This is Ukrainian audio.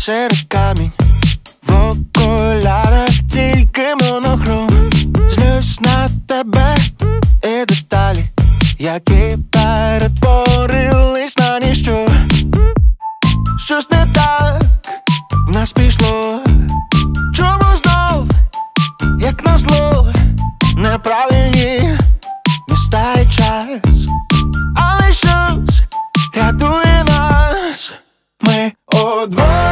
серед камінь, в окулярах тільки монохром. Злюсь на тебе і деталі, які перетворились на ніщо. Щось не так в нас пішло. Чому знов, як назло, неправильні міста і час, але щось рятує нас. Ми удвох.